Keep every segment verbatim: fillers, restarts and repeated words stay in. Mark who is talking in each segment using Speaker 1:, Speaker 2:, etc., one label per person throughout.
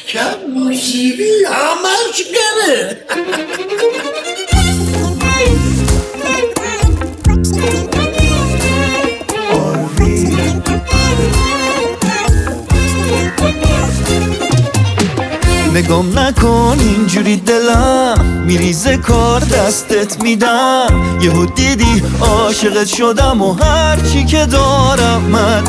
Speaker 1: که موسیقی همش گره.
Speaker 2: نگام نکن اینجوری دلم میریزه کار دستت میدم. یهو دیدی عاشقت شدم و هرچی که دارم من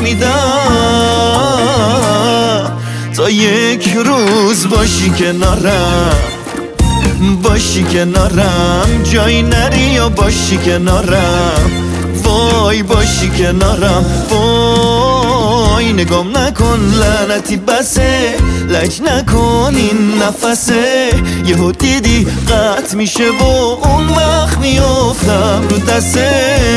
Speaker 2: میدم. تا یک روز باشی کنارم، باشی کنارم، جایی نری یا باشی کنارم. وای باشی کنارم، وای نگام نکن لعنتی بسه، لج نکن این نفسه. یهو دیدی قطع میشه و اون وقت میافتم رو دستت.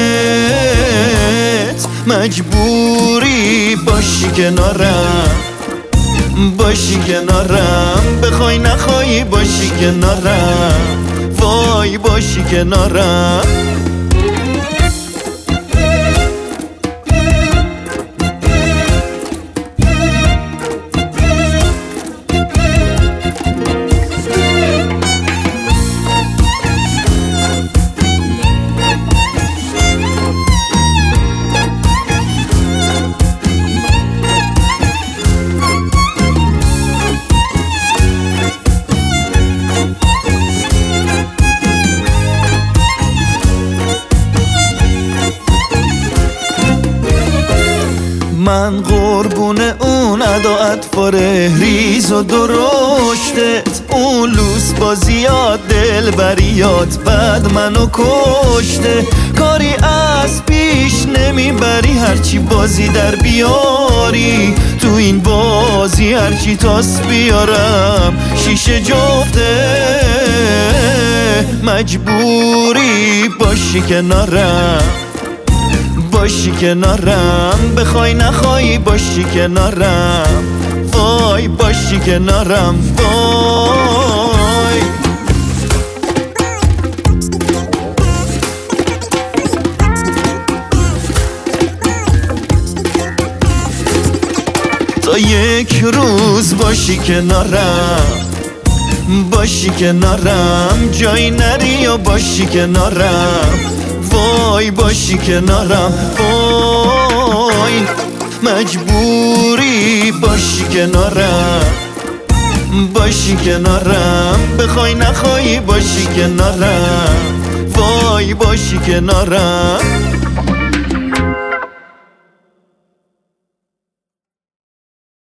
Speaker 2: مجبوری باشی کنارم، باشی کنارم، بخوای نخوای باشی کنارم. وای باشی کنارم. من قربون اون ادا اطفاره ریز و درشتت، اون لوس بازیات دل بریات بعد منو کشته. کاری از پیش نمیبری هرچی بازی در بیاری، تو این بازی هرچی تاس بیارم شیشه جفته. مجبوری باشی کنارم، باشی کنارم، بخوای نخوای باشی کنارم. وای باشی کنارم، وای. تا یک روز باشی کنارم، باشی کنارم، جایی نری یا باشی کنارم. وای باشی کنارم، وای مجبوری باشی کنارم، باشی کنارم، بخوای نخوای باشی کنارم. وای باشی کنارم.